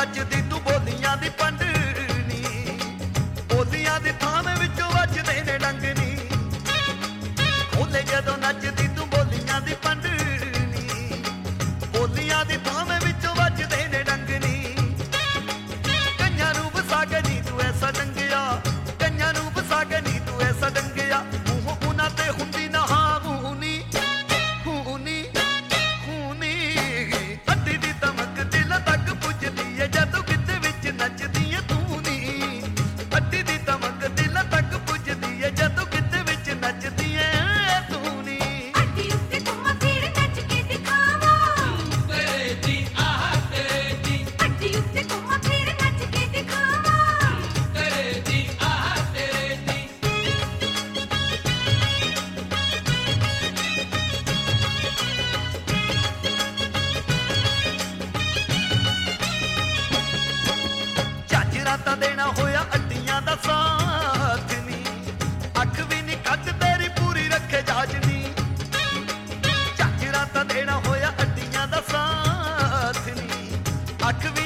नचदी तू बोलियां दी पंडनी, बोलियां दी थां विचों वजदे ने डंगनी। ओले जदों नचदी तू बोलियां दी पंडनी, बोलियां दी थां विचों वजदे ने डंगनी। कन्यां नूं वसा के नी तू ऐसा डंगिया, कन्यां नूं वसा के नी तू ऐसा डंगिया। मूंह उन्हां ते हुंदी ना हाऊनी, खूनी खूनी। अड्डी दी तमक दिल तक पुजदी है जदों गिद्ध विच नचदी है तू नी। अड्डी दी तमक दिल तक पुजदी है जदों गिद्ध विच नचदी है तू नी। अड्डी उत्ते घुम्मा फिर नच के दिखावा, तेरे दी आह तेरे दी, अड्डी उत्ते घुम्मा फिर नच के दिखावा। तेरे दी आह तेरे दी। झांझरा तां देना होया अड्डियां दा साथ नी, अख भी नी कट तेरी पूरी रखे जाजनी। झांझरा तां देना होया अड्डियां दा साथ नी, अख भी